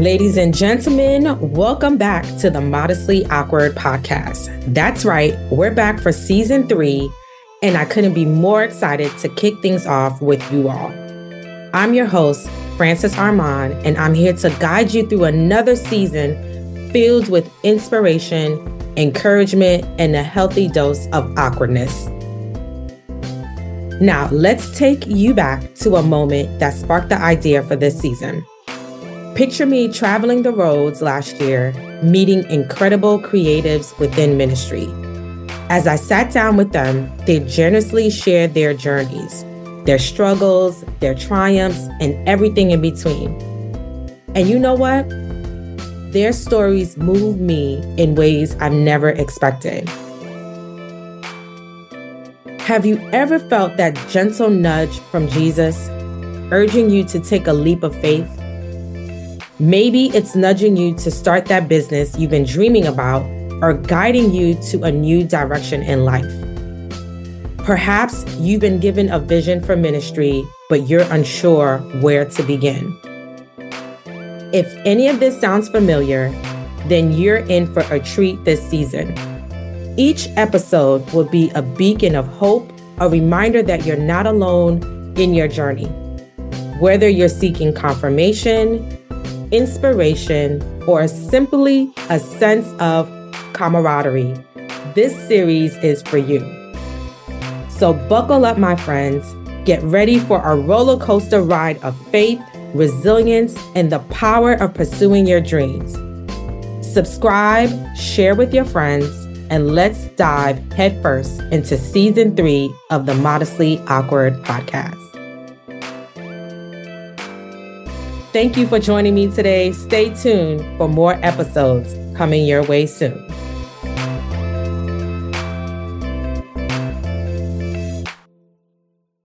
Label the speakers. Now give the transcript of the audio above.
Speaker 1: Ladies and gentlemen, welcome back to the Modestly Awkward podcast. That's right, we're back for season 3, and I couldn't be more excited to kick things off with you all. I'm your host, Frances Armand, and I'm here to guide you through another season filled with inspiration, encouragement, and a healthy dose of awkwardness. Now, let's take you back to a moment that sparked the idea for this season. Picture me traveling the roads last year, meeting incredible creatives within ministry. As I sat down with them, they generously shared their journeys, their struggles, their triumphs, and everything in between. And you know what? Their stories moved me in ways I've never expected. Have you ever felt that gentle nudge from Jesus, urging you to take a leap of faith? Maybe it's nudging you to start that business you've been dreaming about or guiding you to a new direction in life. Perhaps you've been given a vision for ministry, but you're unsure where to begin. If any of this sounds familiar, then you're in for a treat this season. Each episode will be a beacon of hope, a reminder that you're not alone in your journey. Whether you're seeking confirmation, inspiration, or simply a sense of camaraderie, this series is for you. So buckle up, my friends. Get ready for a roller coaster ride of faith, resilience, and the power of pursuing your dreams. Subscribe, share with your friends, and let's dive headfirst into season 3 of the Modestly Awkward podcast. Thank you for joining me today. Stay tuned for more episodes coming your way soon.